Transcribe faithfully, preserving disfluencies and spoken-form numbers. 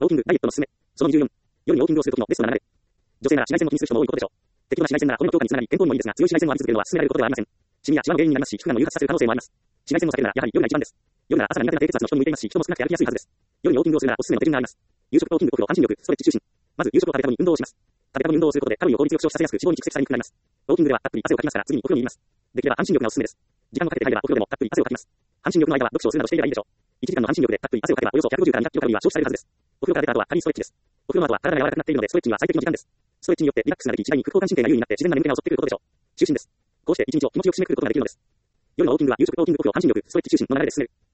ウォーキング、ダイエットのすすめ。そのにじゅうよん。夜にウォーキングをするときのベストな流れ。女性なら紫外線も気にする人も多いことでしょう。適度な紫外線なら骨の強化につながり、健康にもいいですが、強い紫外線を浴び続けるのは勧められることではありません。シミやシワの原因になりますし、皮膚がんの誘発させる可能性もあります。紫外線を避けるなら、やはり夜が一番です。夜なら朝が苦手な低血圧の人に向いていますし、人も少なくて歩きやすいはずです。夜にウォーキングをするならおすすめの手順があります。夕食とウォーキング、ごキロ、半身力、ストレッチ中心。まず夕食を食べた後に運動をします。食べた後に運動をすることでカロリーを効率よく消費させやすく、脂肪に蓄積されにくくなります。ウォーキングではたっぷり汗をかきますから、次にお風呂に入ります。できれば半身力がおすすめです。時間をかけて入ればお風呂でもたっぷり汗をかきます。半身力の間は読書をするなどしていればいいでしょう。いちじかんの半身力でたっぷり汗をかけばおよそひゃくごじゅうからにひゃくキロカロリーは消費されるはずです。お風呂から出た後は軽いストレッチです。お風呂の後は体が柔らかくなっているのでストレッチには最適の時間です。ストレッチによってリラックスができ、次第に副交感神経が優位になって自然な眠気が襲ってくることでしょう。就寝です。こうして一日を気持ちよく締めくくることができるのです。夜のウォーキングは夕食とウォーキング、ごキロ、半身力、ストレッチ中心の流れで進める。